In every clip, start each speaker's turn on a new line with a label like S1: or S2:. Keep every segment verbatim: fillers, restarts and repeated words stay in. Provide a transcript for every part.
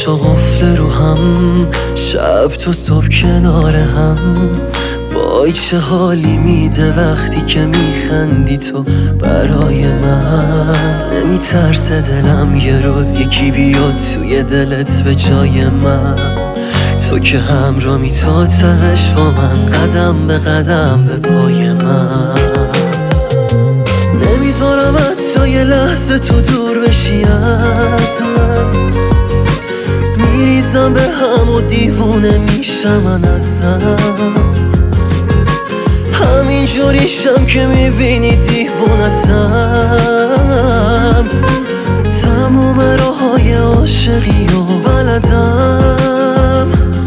S1: چشا قفل رو هم، شب تو صبح کنار هم. وای چه حالی میده وقتی که میخندی تو برای من. نمیترسه دلم یه روز یکی بیاد توی دلت به جای من. تو که همراهی تا تهش با من، قدم به قدم به پای من. نمیذارم حتی یه لحظه تو دور بشی از من. میریزم به هم و دیوونه میشم من ازم. همین جوریشم که میبینی دیوونتم. تموم راههای عاشقی و بلدم.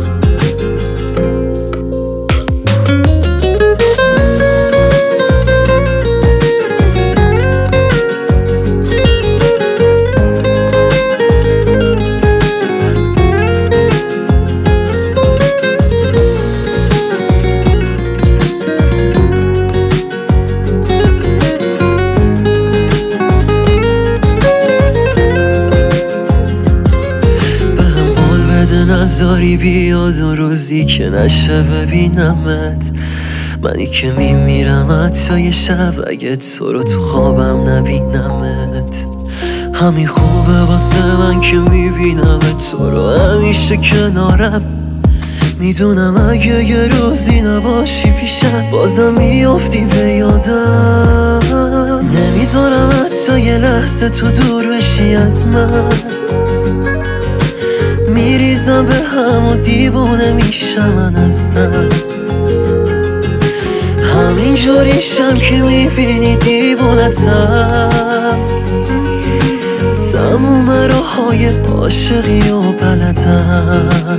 S1: نذاری بیاد اون روزی که نشه ببینمت. منی که میمیرم حتی یه شب اگه تو رو تو خوابم نبینمت. همین خوبه واسه من که میبینمت تو رو همیشه کنارم. میدونم اگه یه روزی نباشی پیشم بازم میافتی به یادم. نمیذارم حتی یه لحظه تو دور بشی از من. میریزم به هم و دیوونه میشم من هستم. همین جوریشم که میبینی دیوونتم. تموم راههای عاشقی و بلدم.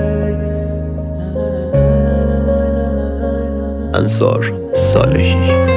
S2: انصار صالحی.